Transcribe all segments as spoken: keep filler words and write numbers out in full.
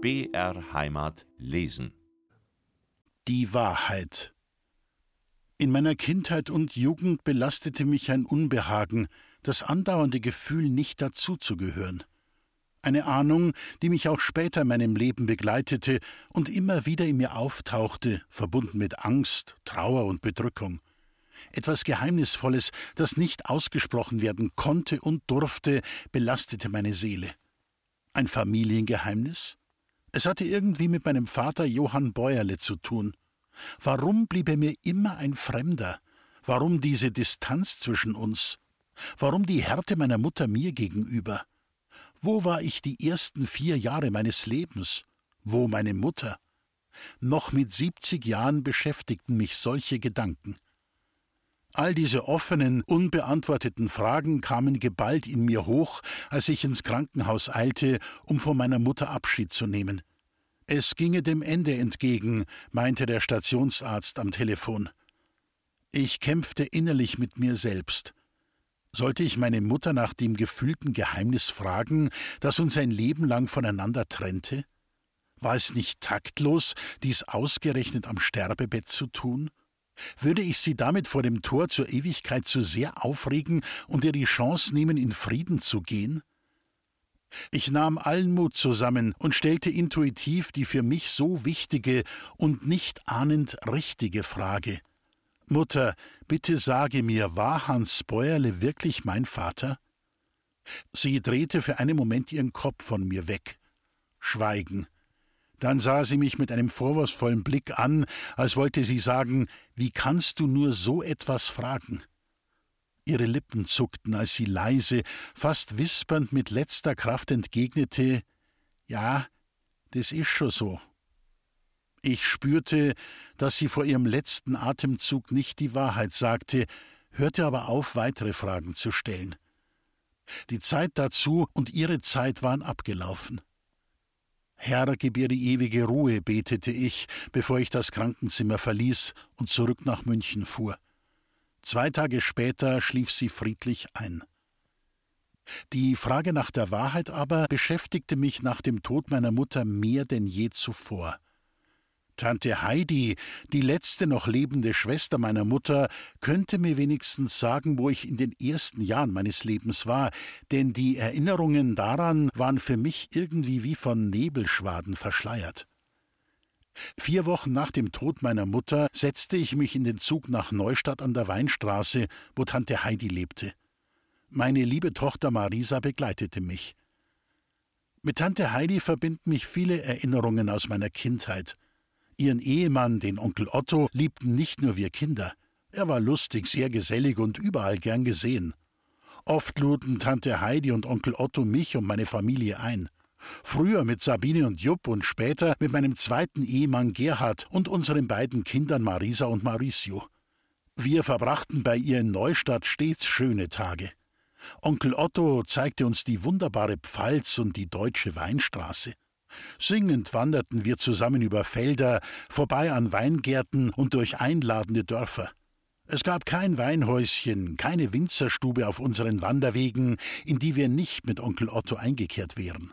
B R Heimat lesen. Die Wahrheit. In meiner Kindheit und Jugend belastete mich ein Unbehagen, das andauernde Gefühl, nicht dazuzugehören. Eine Ahnung, die mich auch später in meinem Leben begleitete und immer wieder in mir auftauchte, verbunden mit Angst, Trauer und Bedrückung. Etwas Geheimnisvolles, das nicht ausgesprochen werden konnte und durfte, belastete meine Seele. Ein Familiengeheimnis? Es hatte irgendwie mit meinem Vater Johann Bäuerle zu tun. Warum blieb er mir immer ein Fremder? Warum diese Distanz zwischen uns? Warum die Härte meiner Mutter mir gegenüber? Wo war ich die ersten vier Jahre meines Lebens? Wo meine Mutter? Noch mit siebzig Jahren beschäftigten mich solche Gedanken. All diese offenen, unbeantworteten Fragen kamen geballt in mir hoch, als ich ins Krankenhaus eilte, um von meiner Mutter Abschied zu nehmen. Es ginge dem Ende entgegen, meinte der Stationsarzt am Telefon. Ich kämpfte innerlich mit mir selbst. Sollte ich meine Mutter nach dem gefühlten Geheimnis fragen, das uns ein Leben lang voneinander trennte? War es nicht taktlos, dies ausgerechnet am Sterbebett zu tun? Würde ich sie damit vor dem Tor zur Ewigkeit zu sehr aufregen und ihr die Chance nehmen, in Frieden zu gehen? Ich nahm allen Mut zusammen und stellte intuitiv die für mich so wichtige und nicht ahnend richtige Frage. »Mutter, bitte sage mir, war Hans Bäuerle wirklich mein Vater?« Sie drehte für einen Moment ihren Kopf von mir weg. Schweigen. Dann sah sie mich mit einem vorwurfsvollen Blick an, als wollte sie sagen, »Wie kannst du nur so etwas fragen?« Ihre Lippen zuckten, als sie leise, fast wispernd mit letzter Kraft entgegnete, »Ja, das ist schon so.« Ich spürte, dass sie vor ihrem letzten Atemzug nicht die Wahrheit sagte, hörte aber auf, weitere Fragen zu stellen. Die Zeit dazu und ihre Zeit waren abgelaufen. »Herr, gib ihr die ewige Ruhe«, betete ich, bevor ich das Krankenzimmer verließ und zurück nach München fuhr. Zwei Tage später schlief sie friedlich ein. Die Frage nach der Wahrheit aber beschäftigte mich nach dem Tod meiner Mutter mehr denn je zuvor. Tante Heidi, die letzte noch lebende Schwester meiner Mutter, könnte mir wenigstens sagen, wo ich in den ersten Jahren meines Lebens war, denn die Erinnerungen daran waren für mich irgendwie wie von Nebelschwaden verschleiert. Vier Wochen nach dem Tod meiner Mutter setzte ich mich in den Zug nach Neustadt an der Weinstraße, wo Tante Heidi lebte. Meine liebe Tochter Marisa begleitete mich. Mit Tante Heidi verbinden mich viele Erinnerungen aus meiner Kindheit. Ihren Ehemann, den Onkel Otto, liebten nicht nur wir Kinder. Er war lustig, sehr gesellig und überall gern gesehen. Oft luden Tante Heidi und Onkel Otto mich und meine Familie ein. Früher mit Sabine und Jupp und später mit meinem zweiten Ehemann Gerhard und unseren beiden Kindern Marisa und Mauricio. Wir verbrachten bei ihr in Neustadt stets schöne Tage. Onkel Otto zeigte uns die wunderbare Pfalz und die deutsche Weinstraße. Singend wanderten wir zusammen über Felder, vorbei an Weingärten und durch einladende Dörfer. Es gab kein Weinhäuschen, keine Winzerstube auf unseren Wanderwegen, in die wir nicht mit Onkel Otto eingekehrt wären.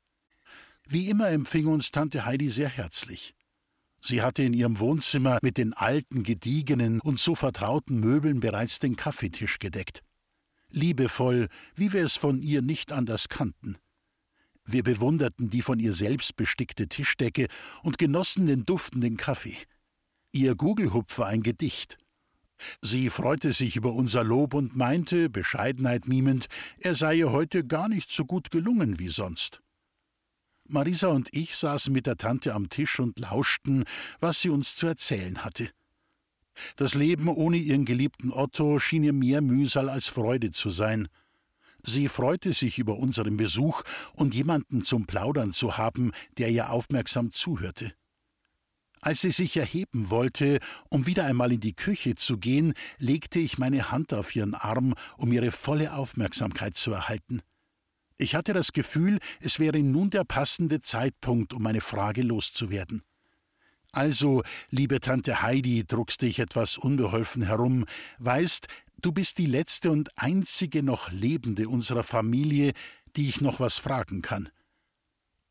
Wie immer empfing uns Tante Heidi sehr herzlich. Sie hatte in ihrem Wohnzimmer mit den alten, gediegenen und so vertrauten Möbeln bereits den Kaffeetisch gedeckt. Liebevoll, wie wir es von ihr nicht anders kannten. Wir bewunderten die von ihr selbst bestickte Tischdecke und genossen den duftenden Kaffee. Ihr Gugelhupf war ein Gedicht. Sie freute sich über unser Lob und meinte, Bescheidenheit mimend, er sei ihr heute gar nicht so gut gelungen wie sonst. Marisa und ich saßen mit der Tante am Tisch und lauschten, was sie uns zu erzählen hatte. Das Leben ohne ihren geliebten Otto schien ihr mehr Mühsal als Freude zu sein. Sie freute sich über unseren Besuch und jemanden zum Plaudern zu haben, der ihr aufmerksam zuhörte. Als sie sich erheben wollte, um wieder einmal in die Küche zu gehen, legte ich meine Hand auf ihren Arm, um ihre volle Aufmerksamkeit zu erhalten. Ich hatte das Gefühl, es wäre nun der passende Zeitpunkt, um meine Frage loszuwerden. »Also, liebe Tante Heidi«, druckste ich etwas unbeholfen herum, »weißt, du bist die letzte und einzige noch Lebende unserer Familie, die ich noch was fragen kann.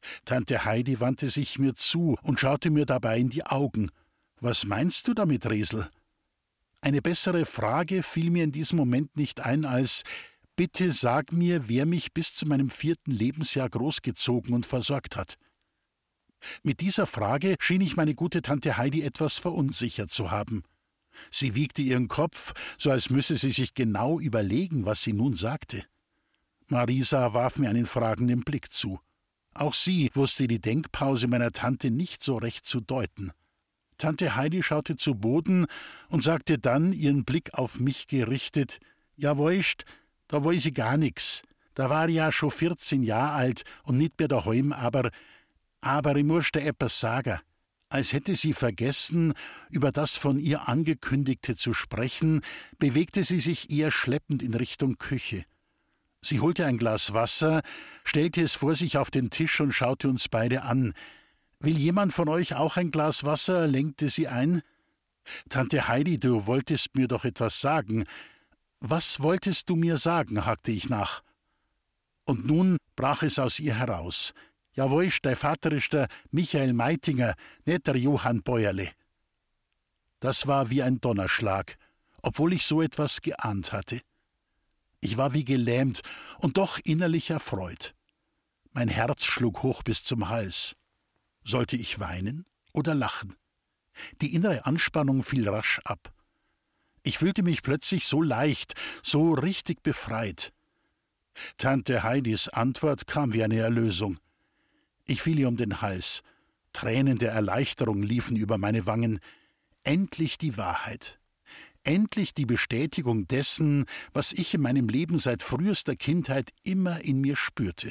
Tante Heidi wandte sich mir zu und schaute mir dabei in die Augen. »Was meinst du damit, Resel?« Eine bessere Frage fiel mir in diesem Moment nicht ein als »Bitte sag mir, wer mich bis zu meinem vierten Lebensjahr großgezogen und versorgt hat.« Mit dieser Frage schien ich meine gute Tante Heidi etwas verunsichert zu haben. Sie wiegte ihren Kopf, so als müsse sie sich genau überlegen, was sie nun sagte. Marisa warf mir einen fragenden Blick zu. Auch sie wusste die Denkpause meiner Tante nicht so recht zu deuten. Tante Heidi schaute zu Boden und sagte dann, ihren Blick auf mich gerichtet, »Ja, weißt, da weiß ich gar nix. Da war ich ja schon vierzehn Jahre alt und nicht mehr daheim, aber, aber ich muss dir etwas sagen.« Als hätte sie vergessen, über das von ihr Angekündigte zu sprechen, bewegte sie sich eher schleppend in Richtung Küche. Sie holte ein Glas Wasser, stellte es vor sich auf den Tisch und schaute uns beide an. »Will jemand von euch auch ein Glas Wasser?« lenkte sie ein. »Tante Heidi, du wolltest mir doch etwas sagen.« »Was wolltest du mir sagen?« hakte ich nach. Und nun brach es aus ihr heraus. »Ja, weißt, dein Vater ist der Michael Meitinger, nicht der Johann Bäuerle.« Das war wie ein Donnerschlag, obwohl ich so etwas geahnt hatte. Ich war wie gelähmt und doch innerlich erfreut. Mein Herz schlug hoch bis zum Hals. Sollte ich weinen oder lachen? Die innere Anspannung fiel rasch ab. Ich fühlte mich plötzlich so leicht, so richtig befreit. Tante Heidis Antwort kam wie eine Erlösung. Ich fiel ihr um den Hals. Tränen der Erleichterung liefen über meine Wangen. Endlich die Wahrheit. Endlich die Bestätigung dessen, was ich in meinem Leben seit frühester Kindheit immer in mir spürte.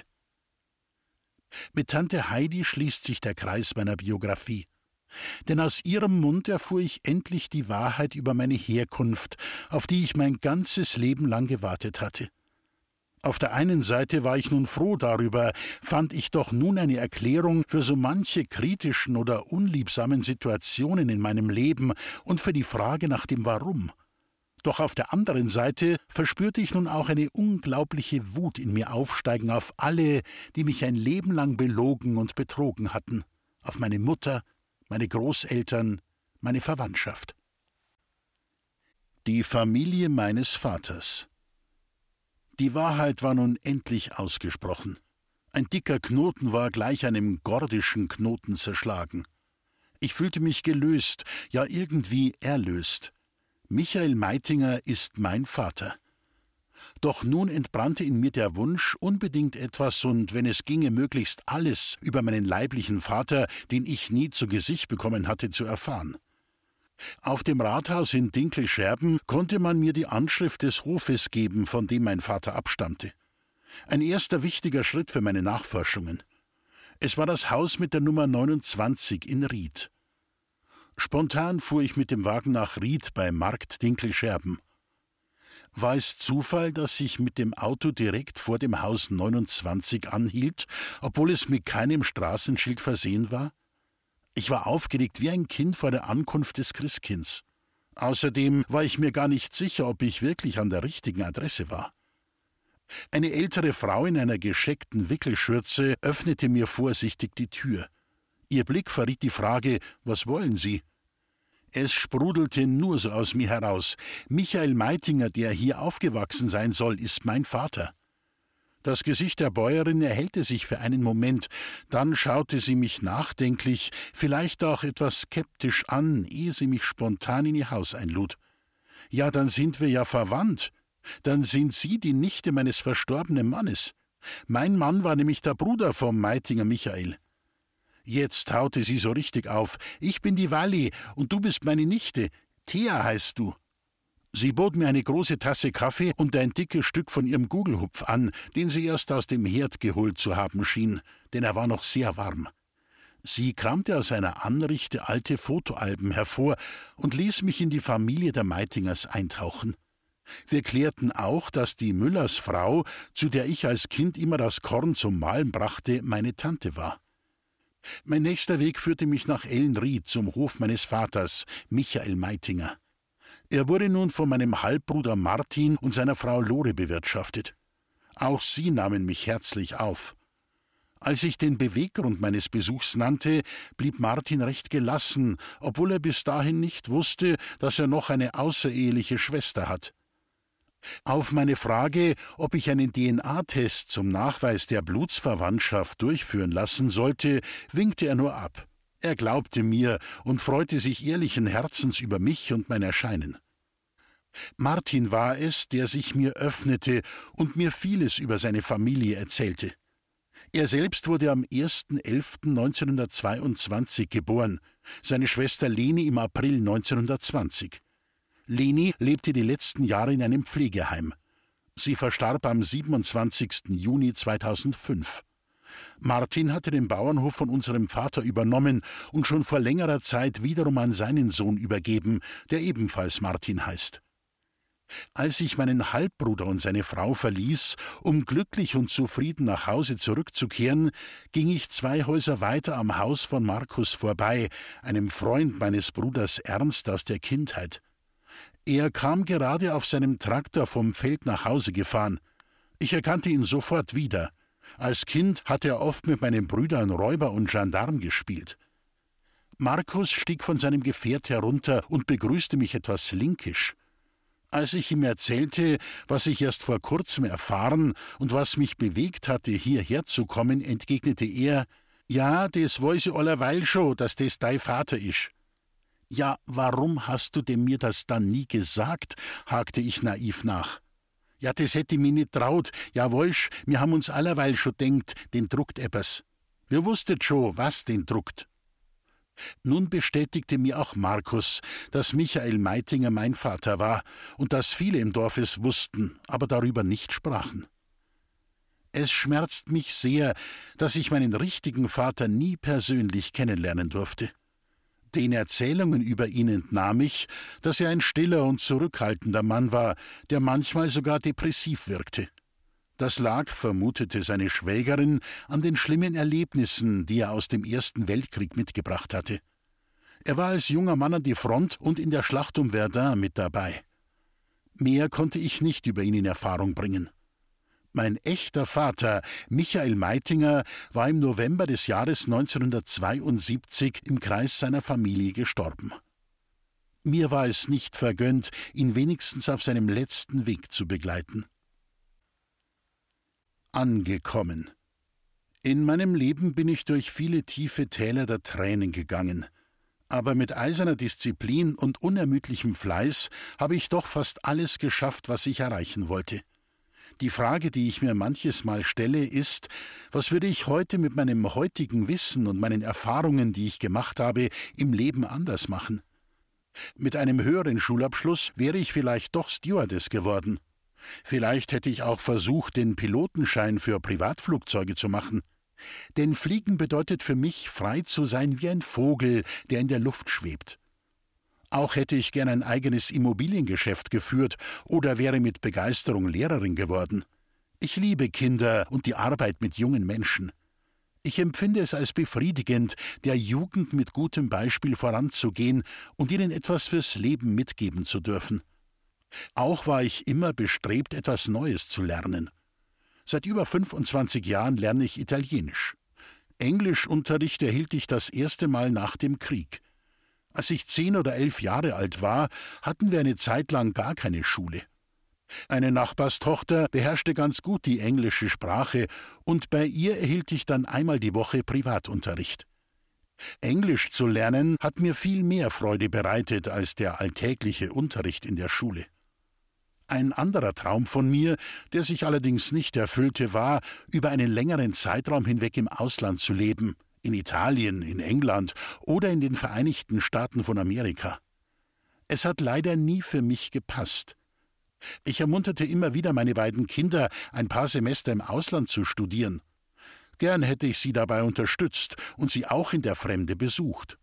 Mit Tante Heidi schließt sich der Kreis meiner Biografie. Denn aus ihrem Mund erfuhr ich endlich die Wahrheit über meine Herkunft, auf die ich mein ganzes Leben lang gewartet hatte. Auf der einen Seite war ich nun froh darüber, fand ich doch nun eine Erklärung für so manche kritischen oder unliebsamen Situationen in meinem Leben und für die Frage nach dem Warum. Doch auf der anderen Seite verspürte ich nun auch eine unglaubliche Wut in mir aufsteigen auf alle, die mich ein Leben lang belogen und betrogen hatten, auf meine Mutter, meine Großeltern, meine Verwandtschaft. Die Familie meines Vaters. Die Wahrheit war nun endlich ausgesprochen. Ein dicker Knoten war gleich einem gordischen Knoten zerschlagen. Ich fühlte mich gelöst, ja irgendwie erlöst. Michael Meitinger ist mein Vater. Doch nun entbrannte in mir der Wunsch, unbedingt etwas und, wenn es ginge, möglichst alles über meinen leiblichen Vater, den ich nie zu Gesicht bekommen hatte, zu erfahren. Auf dem Rathaus in Dinkelscherben konnte man mir die Anschrift des Hofes geben, von dem mein Vater abstammte. Ein erster wichtiger Schritt für meine Nachforschungen. Es war das Haus mit der Nummer neunundzwanzig in Ried. Spontan fuhr ich mit dem Wagen nach Ried bei Markt Dinkelscherben. War es Zufall, dass ich mit dem Auto direkt vor dem Haus neunundzwanzig anhielt, obwohl es mit keinem Straßenschild versehen war? Ich war aufgeregt wie ein Kind vor der Ankunft des Christkinds. Außerdem war ich mir gar nicht sicher, ob ich wirklich an der richtigen Adresse war. Eine ältere Frau in einer gescheckten Wickelschürze öffnete mir vorsichtig die Tür. Ihr Blick verriet die Frage, was wollen Sie? Es sprudelte nur so aus mir heraus. Michael Meitinger, der hier aufgewachsen sein soll, ist mein Vater. Das Gesicht der Bäuerin erhellte sich für einen Moment, dann schaute sie mich nachdenklich, vielleicht auch etwas skeptisch an, ehe sie mich spontan in ihr Haus einlud. »Ja, dann sind wir ja verwandt. Dann sind Sie die Nichte meines verstorbenen Mannes. Mein Mann war nämlich der Bruder vom Meitinger Michael.« Jetzt taute sie so richtig auf. »Ich bin die Walli und du bist meine Nichte. Thea heißt du.« Sie bot mir eine große Tasse Kaffee und ein dickes Stück von ihrem Gugelhupf an, den sie erst aus dem Herd geholt zu haben schien, denn er war noch sehr warm. Sie kramte aus einer Anrichte alte Fotoalben hervor und ließ mich in die Familie der Meitingers eintauchen. Wir klärten auch, dass die Müllersfrau, zu der ich als Kind immer das Korn zum Mahlen brachte, meine Tante war. Mein nächster Weg führte mich nach Ellenried zum Hof meines Vaters, Michael Meitinger. Er wurde nun von meinem Halbbruder Martin und seiner Frau Lore bewirtschaftet. Auch sie nahmen mich herzlich auf. Als ich den Beweggrund meines Besuchs nannte, blieb Martin recht gelassen, obwohl er bis dahin nicht wusste, dass er noch eine außereheliche Schwester hat. Auf meine Frage, ob ich einen D N A-Test zum Nachweis der Blutsverwandtschaft durchführen lassen sollte, winkte er nur ab. Er glaubte mir und freute sich ehrlichen Herzens über mich und mein Erscheinen. Martin war es, der sich mir öffnete und mir vieles über seine Familie erzählte. Er selbst wurde am ersten elften neunzehnhundertzweiundzwanzig geboren, seine Schwester Leni im April neunzehnhundertzwanzig. Leni lebte die letzten Jahre in einem Pflegeheim. Sie verstarb am siebenundzwanzigsten Juni zweitausendfünf. Martin hatte den Bauernhof von unserem Vater übernommen und schon vor längerer Zeit wiederum an seinen Sohn übergeben, der ebenfalls Martin heißt. Als ich meinen Halbbruder und seine Frau verließ, um glücklich und zufrieden nach Hause zurückzukehren, ging ich zwei Häuser weiter am Haus von Markus vorbei, einem Freund meines Bruders Ernst aus der Kindheit. Er kam gerade auf seinem Traktor vom Feld nach Hause gefahren. Ich erkannte ihn sofort wieder. Als Kind hatte er oft mit meinen Brüdern Räuber und Gendarm gespielt. Markus stieg von seinem Gefährt herunter und begrüßte mich etwas linkisch. Als ich ihm erzählte, was ich erst vor kurzem erfahren und was mich bewegt hatte, hierher zu kommen, entgegnete er: »Ja, das weiß ich allerweil schon, dass das dein Vater ist.« »Ja, warum hast du denn mir das dann nie gesagt?« hakte ich naiv nach. »Ja, das hätte ich mir nicht traut. Ja, weißt, wir haben uns allerweil schon denkt, den druckt etwas. Wir wusstet schon, was den druckt.« Nun bestätigte mir auch Markus, dass Michael Meitinger mein Vater war und dass viele im Dorf es wussten, aber darüber nicht sprachen. Es schmerzt mich sehr, dass ich meinen richtigen Vater nie persönlich kennenlernen durfte. Den Erzählungen über ihn entnahm ich, dass er ein stiller und zurückhaltender Mann war, der manchmal sogar depressiv wirkte. Das lag, vermutete seine Schwägerin, an den schlimmen Erlebnissen, die er aus dem Ersten Weltkrieg mitgebracht hatte. Er war als junger Mann an die Front und in der Schlacht um Verdun mit dabei. Mehr konnte ich nicht über ihn in Erfahrung bringen. Mein echter Vater, Michael Meitinger, war im November des Jahres neunzehnhundertzweiundsiebzig im Kreis seiner Familie gestorben. Mir war es nicht vergönnt, ihn wenigstens auf seinem letzten Weg zu begleiten. Angekommen. In meinem Leben bin ich durch viele tiefe Täler der Tränen gegangen. Aber mit eiserner Disziplin und unermüdlichem Fleiß habe ich doch fast alles geschafft, was ich erreichen wollte. Die Frage, die ich mir manches Mal stelle, ist: Was würde ich heute mit meinem heutigen Wissen und meinen Erfahrungen, die ich gemacht habe, im Leben anders machen? Mit einem höheren Schulabschluss wäre ich vielleicht doch Stewardess geworden. Vielleicht hätte ich auch versucht, den Pilotenschein für Privatflugzeuge zu machen. Denn Fliegen bedeutet für mich, frei zu sein wie ein Vogel, der in der Luft schwebt. Auch hätte ich gern ein eigenes Immobiliengeschäft geführt oder wäre mit Begeisterung Lehrerin geworden. Ich liebe Kinder und die Arbeit mit jungen Menschen. Ich empfinde es als befriedigend, der Jugend mit gutem Beispiel voranzugehen und ihnen etwas fürs Leben mitgeben zu dürfen. Auch war ich immer bestrebt, etwas Neues zu lernen. Seit über fünfundzwanzig Jahren lerne ich Italienisch. Englischunterricht erhielt ich das erste Mal nach dem Krieg. Als ich zehn oder elf Jahre alt war, hatten wir eine Zeit lang gar keine Schule. Eine Nachbarstochter beherrschte ganz gut die englische Sprache und bei ihr erhielt ich dann einmal die Woche Privatunterricht. Englisch zu lernen hat mir viel mehr Freude bereitet als der alltägliche Unterricht in der Schule. Ein anderer Traum von mir, der sich allerdings nicht erfüllte, war, über einen längeren Zeitraum hinweg im Ausland zu leben, in Italien, in England oder in den Vereinigten Staaten von Amerika. Es hat leider nie für mich gepasst. Ich ermunterte immer wieder meine beiden Kinder, ein paar Semester im Ausland zu studieren. Gern hätte ich sie dabei unterstützt und sie auch in der Fremde besucht.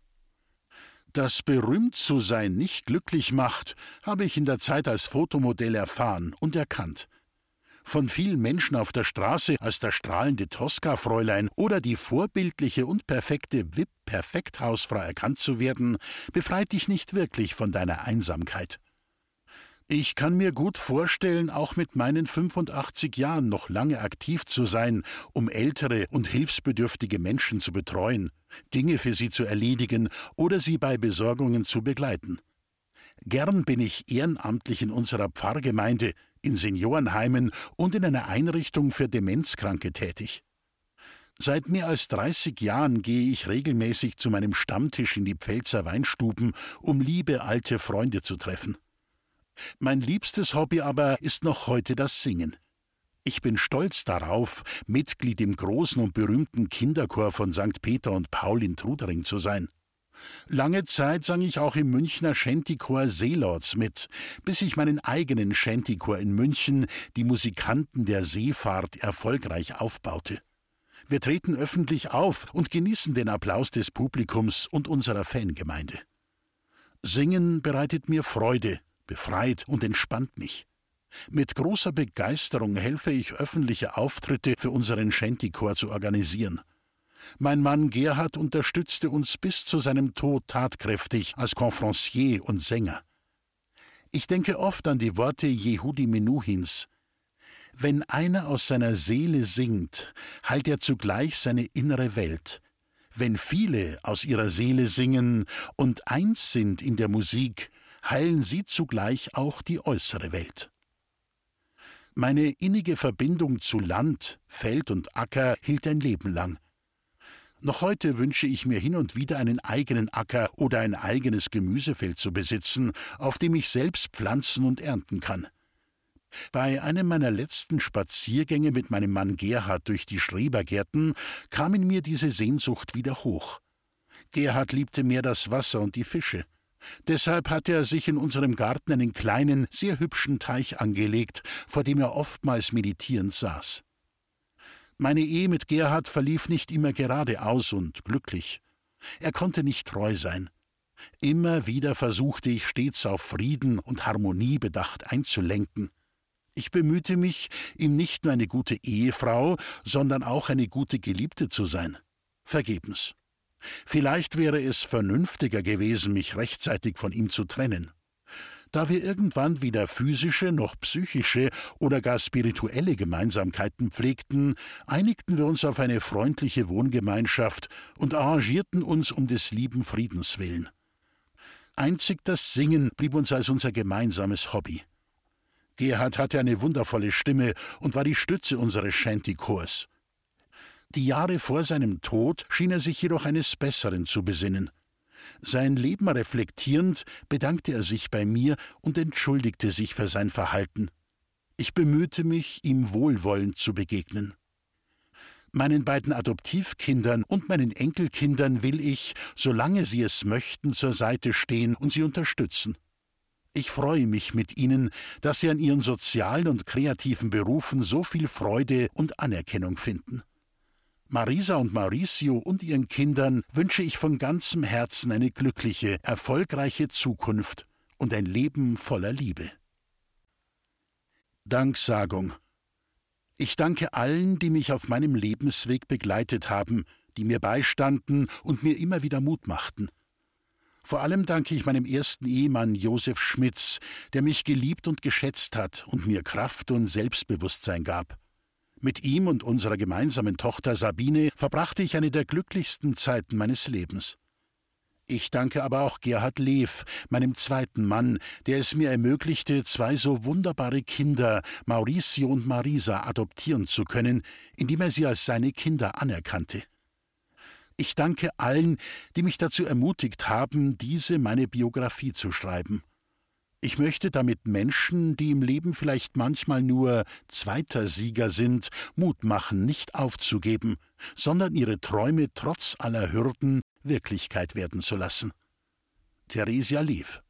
Dass berühmt zu sein nicht glücklich macht, habe ich in der Zeit als Fotomodell erfahren und erkannt. Von vielen Menschen auf der Straße als das strahlende Tosca-Fräulein oder die vorbildliche und perfekte V I P-Perfekthausfrau erkannt zu werden, befreit dich nicht wirklich von deiner Einsamkeit. Ich kann mir gut vorstellen, auch mit meinen fünfundachtzig Jahren noch lange aktiv zu sein, um ältere und hilfsbedürftige Menschen zu betreuen, Dinge für sie zu erledigen oder sie bei Besorgungen zu begleiten. Gern bin ich ehrenamtlich in unserer Pfarrgemeinde, in Seniorenheimen und in einer Einrichtung für Demenzkranke tätig. Seit mehr als dreißig Jahren gehe ich regelmäßig zu meinem Stammtisch in die Pfälzer Weinstuben, um liebe alte Freunde zu treffen. Mein liebstes Hobby aber ist noch heute das Singen. Ich bin stolz darauf, Mitglied im großen und berühmten Kinderchor von Sankt Peter und Paul in Trudering zu sein. Lange Zeit sang ich auch im Münchner Shantychor Seelords mit, bis ich meinen eigenen Shantychor in München, die Musikanten der Seefahrt, erfolgreich aufbaute. Wir treten öffentlich auf und genießen den Applaus des Publikums und unserer Fangemeinde. Singen bereitet mir Freude, befreit und entspannt mich. Mit großer Begeisterung helfe ich, öffentliche Auftritte für unseren Shantychor zu organisieren. Mein Mann Gerhard unterstützte uns bis zu seinem Tod tatkräftig als Conférencier und Sänger. Ich denke oft an die Worte Yehudi Menuhins: Wenn einer aus seiner Seele singt, heilt er zugleich seine innere Welt. Wenn viele aus ihrer Seele singen und eins sind in der Musik, heilen sie zugleich auch die äußere Welt. Meine innige Verbindung zu Land, Feld und Acker hielt ein Leben lang. Noch heute wünsche ich mir hin und wieder einen eigenen Acker oder ein eigenes Gemüsefeld zu besitzen, auf dem ich selbst pflanzen und ernten kann. Bei einem meiner letzten Spaziergänge mit meinem Mann Gerhard durch die Schrebergärten kam in mir diese Sehnsucht wieder hoch. Gerhard liebte mehr das Wasser und die Fische. Deshalb hatte er sich in unserem Garten einen kleinen, sehr hübschen Teich angelegt, vor dem er oftmals meditierend saß. Meine Ehe mit Gerhard verlief nicht immer geradeaus und glücklich. Er konnte nicht treu sein. Immer wieder versuchte ich stets auf Frieden und Harmonie bedacht einzulenken. Ich bemühte mich, ihm nicht nur eine gute Ehefrau, sondern auch eine gute Geliebte zu sein. Vergebens. Vielleicht wäre es vernünftiger gewesen, mich rechtzeitig von ihm zu trennen. Da wir irgendwann weder physische noch psychische oder gar spirituelle Gemeinsamkeiten pflegten, einigten wir uns auf eine freundliche Wohngemeinschaft und arrangierten uns um des lieben Friedens willen. Einzig das Singen blieb uns als unser gemeinsames Hobby. Gerhard hatte eine wundervolle Stimme und war die Stütze unseres Shantychors. Die Jahre vor seinem Tod schien er sich jedoch eines Besseren zu besinnen. Sein Leben reflektierend, bedankte er sich bei mir und entschuldigte sich für sein Verhalten. Ich bemühte mich, ihm wohlwollend zu begegnen. Meinen beiden Adoptivkindern und meinen Enkelkindern will ich, solange sie es möchten, zur Seite stehen und sie unterstützen. Ich freue mich mit ihnen, dass sie an ihren sozialen und kreativen Berufen so viel Freude und Anerkennung finden. Marisa und Mauricio und ihren Kindern wünsche ich von ganzem Herzen eine glückliche, erfolgreiche Zukunft und ein Leben voller Liebe. Danksagung. Ich danke allen, die mich auf meinem Lebensweg begleitet haben, die mir beistanden und mir immer wieder Mut machten. Vor allem danke ich meinem ersten Ehemann Josef Schmitz, der mich geliebt und geschätzt hat und mir Kraft und Selbstbewusstsein gab. Mit ihm und unserer gemeinsamen Tochter Sabine verbrachte ich eine der glücklichsten Zeiten meines Lebens. Ich danke aber auch Gerhard Lew, meinem zweiten Mann, der es mir ermöglichte, zwei so wunderbare Kinder, Mauricio und Marisa, adoptieren zu können, indem er sie als seine Kinder anerkannte. Ich danke allen, die mich dazu ermutigt haben, diese meine Biografie zu schreiben. Ich möchte damit Menschen, die im Leben vielleicht manchmal nur zweiter Sieger sind, Mut machen, nicht aufzugeben, sondern ihre Träume trotz aller Hürden Wirklichkeit werden zu lassen. Theresia Lew.